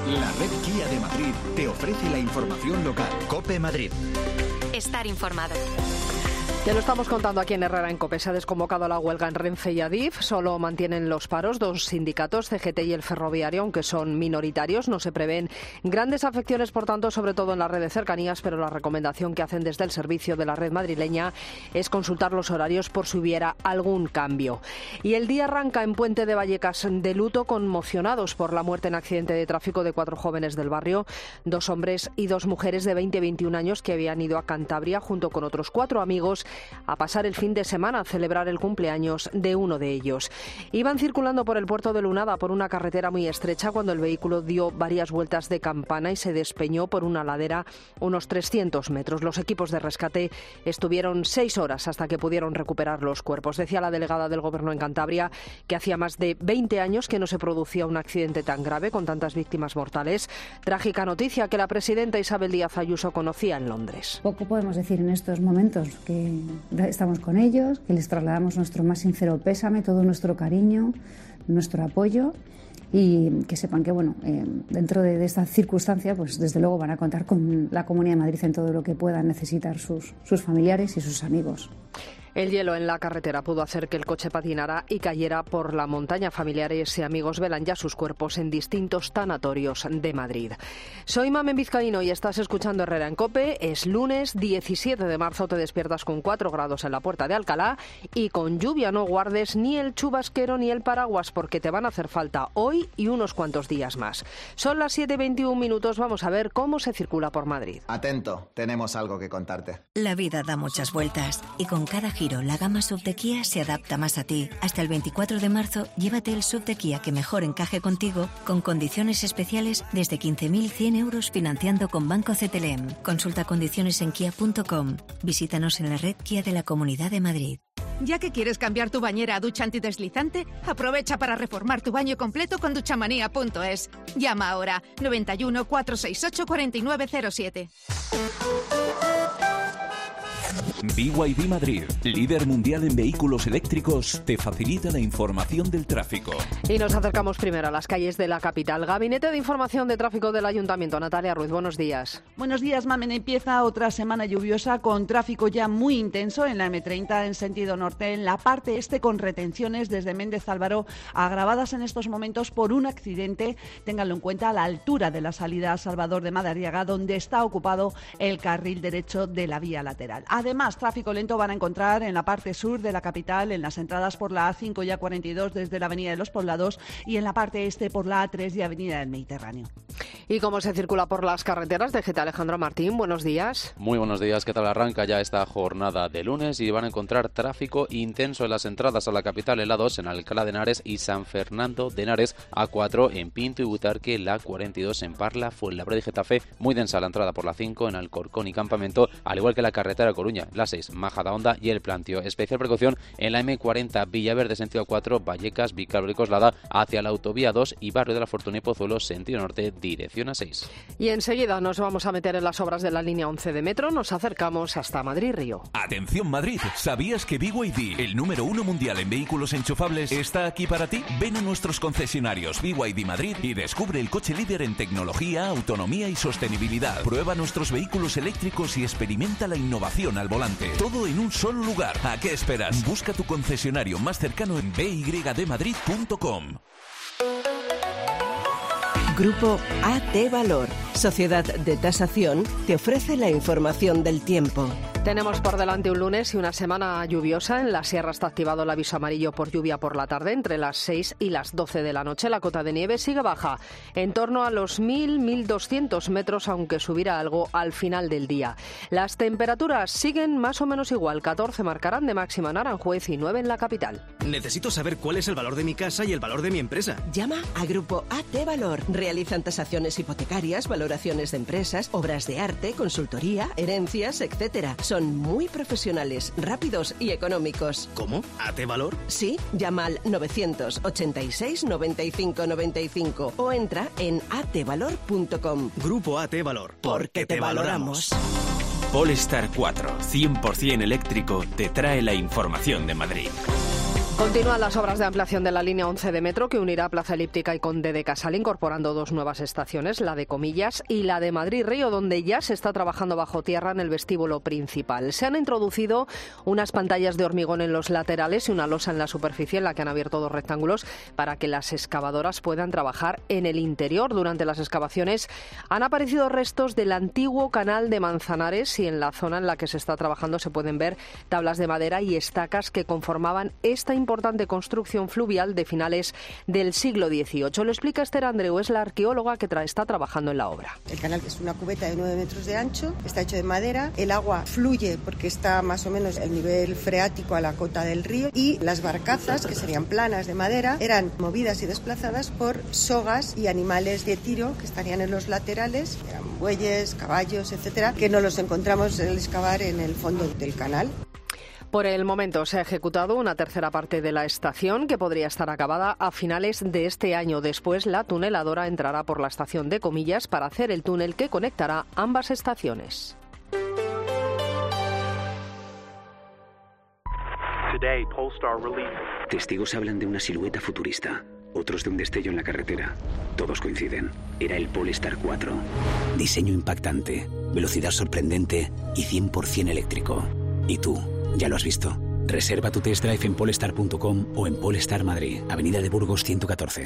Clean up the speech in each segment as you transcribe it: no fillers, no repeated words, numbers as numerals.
La red Kia de Madrid te ofrece la información local. COPE Madrid. Estar informado. Te lo estamos contando aquí en Herrera en COPE. Se ha desconvocado la huelga en Renfe y Adif. Solo mantienen los paros dos sindicatos, CGT y el ferroviario, aunque son minoritarios. No se prevén grandes afecciones, por tanto, sobre todo en la red de cercanías, pero la recomendación que hacen desde el servicio de la red madrileña es consultar los horarios por si hubiera algún cambio. Y el día arranca en Puente de Vallecas de luto, conmocionados por la muerte en accidente de tráfico de 4 jóvenes del barrio, 2 hombres y 2 mujeres de 20 y 21 años que habían ido a Cantabria junto con otros 4 amigos a pasar el fin de semana a celebrar el cumpleaños de uno de ellos. Iban circulando por el puerto de Lunada por una carretera muy estrecha cuando el vehículo dio varias vueltas de campana y se despeñó por una ladera unos 300 metros. Los equipos de rescate estuvieron 6 horas hasta que pudieron recuperar los cuerpos. Decía la delegada del Gobierno en Cantabria que hacía más de 20 años que no se producía un accidente tan grave con tantas víctimas mortales. Trágica noticia que la presidenta Isabel Díaz Ayuso conocía en Londres. Poco podemos decir en estos momentos, que estamos con ellos, que les trasladamos nuestro más sincero pésame, todo nuestro cariño, nuestro apoyo, y que sepan que dentro de esta circunstancia, pues desde luego van a contar con la Comunidad de Madrid en todo lo que puedan necesitar sus familiares y sus amigos. El hielo en la carretera pudo hacer que el coche patinara y cayera por la montaña. Familiares y amigos velan ya sus cuerpos en distintos tanatorios de Madrid. Soy Mamen Vizcaíno y estás escuchando Herrera en COPE. Es lunes 17 de marzo, te despiertas con 4 grados en la Puerta de Alcalá y con lluvia. No guardes ni el chubasquero ni el paraguas porque te van a hacer falta hoy y unos cuantos días más. Son las 7:21 minutos. Vamos a ver cómo se circula por Madrid. Atento, tenemos algo que contarte. La vida da muchas vueltas y con cada la gama SUV de Kia se adapta más a ti. Hasta el 24 de marzo, llévate el SUV de Kia que mejor encaje contigo, con condiciones especiales desde 15.100 euros financiando con Banco CTLM. Consulta condiciones en kia.com. Visítanos en la red Kia de la Comunidad de Madrid. Ya que quieres cambiar tu bañera a ducha antideslizante, aprovecha para reformar tu baño completo con duchamanía.es. Llama ahora 91 468 4907. BYD Madrid, líder mundial en vehículos eléctricos, te facilita la información del tráfico. Y nos acercamos primero a las calles de la capital. Gabinete de Información de Tráfico del Ayuntamiento. Natalia Ruiz, buenos días. Buenos días, Mamen. Empieza otra semana lluviosa con tráfico ya muy intenso en la M30 en sentido norte, en la parte este con retenciones desde Méndez Álvaro, agravadas en estos momentos por un accidente, ténganlo en cuenta, a la altura de la salida a Salvador de Madariaga, donde está ocupado el carril derecho de la vía lateral. Además, tráfico lento van a encontrar en la parte sur de la capital, en las entradas por la A5 y A42 desde la Avenida de los Poblados y en la parte este por la A3 y Avenida del Mediterráneo. ¿Y cómo se circula por las carreteras? DGT Alejandro Martín, buenos días. Muy buenos días, ¿qué tal? Arranca ya esta jornada de lunes y van a encontrar tráfico intenso en las entradas a la capital, en la 2 en Alcalá de Henares y San Fernando de Henares, A4 en Pinto y Butarque, la 42 en Parla, Fuenlabrada y Getafe, muy densa la entrada por la 5 en Alcorcón y Campamento, al igual que la carretera de Coruña, la 6 Majadahonda y El Plantio. Especial precaución en la M40 Villaverde sentido 4, Vallecas, Vicálvaro y Coslada hacia la autovía 2 y Barrio de la Fortuna y Pozuelo sentido norte, dirección a 6. Y enseguida nos vamos a meter en las obras de la línea 11 de metro, nos acercamos hasta Madrid-Río. Atención Madrid, ¿sabías que BYD, el número 1 mundial en vehículos enchufables, está aquí para ti? Ven a nuestros concesionarios BYD Madrid y descubre el coche líder en tecnología, autonomía y sostenibilidad. Prueba nuestros vehículos eléctricos y experimenta la innovación al volante. Todo en un solo lugar. ¿A qué esperas? Busca tu concesionario más cercano en byddmadrid.com. Grupo AT Valor, Sociedad de Tasación, te ofrece la información del tiempo. Tenemos por delante un lunes y una semana lluviosa. En la sierra está activado el aviso amarillo por lluvia por la tarde. Entre las 6 y las 12 de la noche la cota de nieve sigue baja, en torno a los 1.200 metros, aunque subirá algo al final del día. Las temperaturas siguen más o menos igual. 14 marcarán de máxima en Aranjuez y 9 en la capital. Necesito saber cuál es el valor de mi casa y el valor de mi empresa. Llama a Grupo AT Valor. Realizan tasaciones hipotecarias, valoraciones de empresas, obras de arte, consultoría, herencias, etc. Son muy profesionales, rápidos y económicos. ¿Cómo? ¿AT Valor? Sí, llama al 986 95 95 o entra en atvalor.com. Grupo AT Valor. Porque te valoramos. Polestar 4, 100% eléctrico, te trae la información de Madrid. Continúan las obras de ampliación de la línea 11 de metro que unirá Plaza Elíptica y Conde de Casal, incorporando 2 nuevas estaciones, la de Comillas y la de Madrid-Río, donde ya se está trabajando bajo tierra en el vestíbulo principal. Se han introducido unas pantallas de hormigón en los laterales y una losa en la superficie en la que han abierto 2 rectángulos para que las excavadoras puedan trabajar en el interior. Durante las excavaciones han aparecido restos del antiguo canal de Manzanares y en la zona en la que se está trabajando se pueden ver tablas de madera y estacas que conformaban esta importante construcción fluvial de finales del siglo XVIII. Lo explica Esther Andreu, es la arqueóloga que está trabajando en la obra. El canal es una cubeta de 9 metros de ancho, está hecho de madera, el agua fluye porque está más o menos el nivel freático a la cota del río y las barcazas, que serían planas de madera, eran movidas y desplazadas por sogas y animales de tiro que estarían en los laterales, eran bueyes, caballos, etcétera, que no los encontramos al excavar en el fondo del canal. Por el momento se ha ejecutado una tercera parte de la estación que podría estar acabada a finales de este año. Después la tuneladora entrará por la estación de Comillas para hacer el túnel que conectará ambas estaciones. Testigos hablan de una silueta futurista, otros de un destello en la carretera. Todos coinciden. Era el Polestar 4. Diseño impactante, velocidad sorprendente y 100% eléctrico. ¿Y tú? ¿Ya lo has visto? Reserva tu test drive en polestar.com o en Polestar Madrid, Avenida de Burgos 114.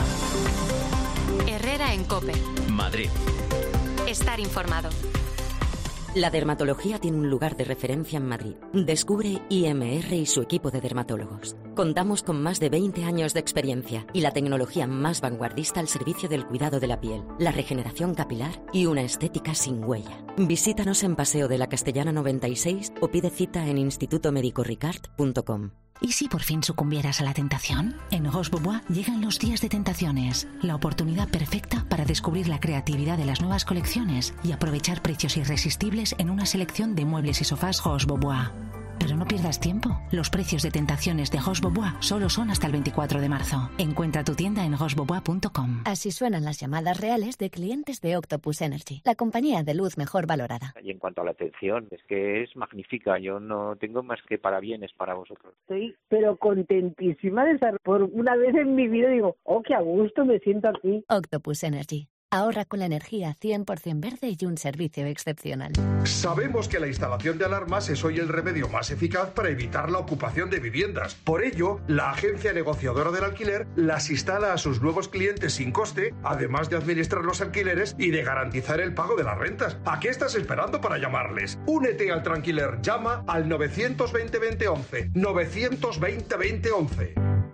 Herrera en COPE. Madrid. Estar informado. La dermatología tiene un lugar de referencia en Madrid. Descubre IMR y su equipo de dermatólogos. Contamos con más de 20 años de experiencia y la tecnología más vanguardista al servicio del cuidado de la piel, la regeneración capilar y una estética sin huella. Visítanos en Paseo de la Castellana 96 o pide cita en institutomedicoricard.com. ¿Y si por fin sucumbieras a la tentación? En Roche Bobois llegan los días de tentaciones, la oportunidad perfecta para descubrir la creatividad de las nuevas colecciones y aprovechar precios irresistibles en una selección de muebles y sofás Roche Bobois. Pero no pierdas tiempo. Los precios de tentaciones de Roche Bobois solo son hasta el 24 de marzo. Encuentra tu tienda en rochebobois.com. Así suenan las llamadas reales de clientes de Octopus Energy, la compañía de luz mejor valorada. Y en cuanto a la atención, es que es magnífica. Yo no tengo más que parabienes para vosotros. Estoy pero contentísima de estar por una vez en mi vida. Digo, oh, qué a gusto me siento aquí. Octopus Energy. Ahorra con la energía 100% verde y un servicio excepcional. Sabemos que la instalación de alarmas es hoy el remedio más eficaz para evitar la ocupación de viviendas. Por ello, la agencia negociadora del alquiler las instala a sus nuevos clientes sin coste, además de administrar los alquileres y de garantizar el pago de las rentas. ¿A qué estás esperando para llamarles? Únete al Tranquiler. Llama al 920-2011. 920-2011.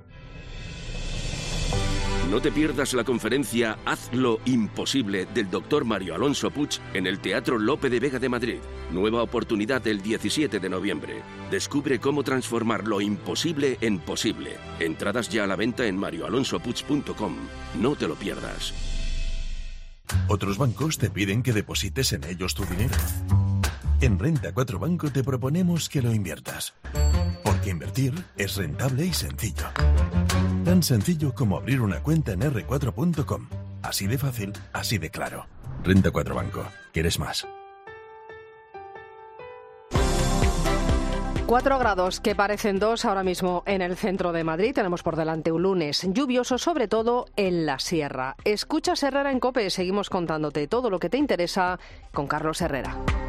No te pierdas la conferencia Haz lo imposible del Dr. Mario Alonso Puig en el Teatro Lope de Vega de Madrid. Nueva oportunidad el 17 de noviembre. Descubre cómo transformar lo imposible en posible. Entradas ya a la venta en marioalonsopuig.com. No te lo pierdas. Otros bancos te piden que deposites en ellos tu dinero. En Renta 4 Banco te proponemos que lo inviertas. Porque invertir es rentable y sencillo. Tan sencillo como abrir una cuenta en r4.com. Así de fácil, así de claro. Renta 4 Banco. ¿Quieres más? 4 grados que parecen 2 ahora mismo en el centro de Madrid. Tenemos por delante un lunes lluvioso, sobre todo en la sierra. Escuchas Herrera en COPE. Seguimos contándote todo lo que te interesa con Carlos Herrera.